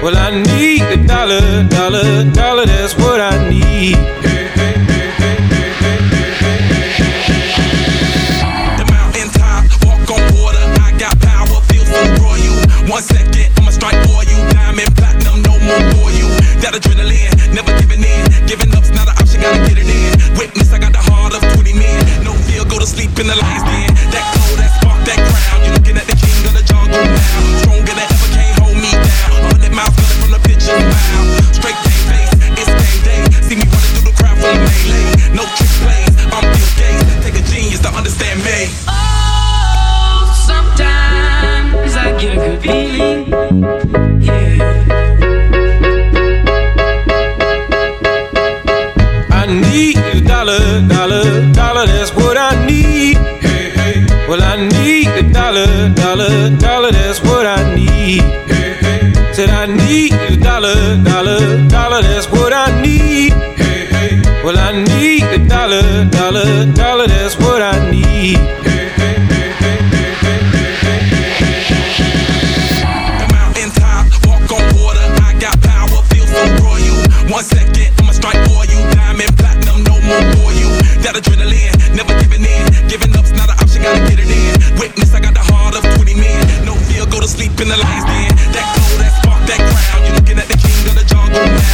Well, I need a dollar, dollar, dollar, that's what I need. The mountain top, walk on water, I got power, feel so royal. 1 second, I'ma strike for you. Diamond, platinum, no more for you. That adrenaline, never giving in. Giving up's not an option, gotta get it in. Witness, I got the heart of 20 men. No fear, go to sleep in the lion's den. That glow, that spark, that crown. You're looking at the king of the jungle now. Stronger than ever, can't hold me down. 100 miles coming from the picture mile. Straight game face, it's game day. See me running through the crowd full of melee. No trick plays, I'm Bill Gates. Take a genius to understand me. Oh, sometimes I get a good feeling, yeah. I need a dollar, dollar, dollar, that's what I need. Hey, hey. Well, I need a dollar, dollar, dollar, that's what I need. Hey, hey. Said I need a dollar, dollar, dollar, that's what I need. Hey, hey. Well, I need a dollar, dollar, dollar, that's what I need. Hey, hey, hey, hey, hey, hey, hey, hey. The mountain top, walk on water, I got power, feel so royal. 1 second, I'ma strike for you. Diamond, platinum, no more for you. That adrenaline, never giving in. Giving up's not an option, gotta get it in. Witness, I got the heart of 20 men. No fear, go to sleep in the lion's den. That glow, that spark, that crown. You're looking at the king of the jungle now.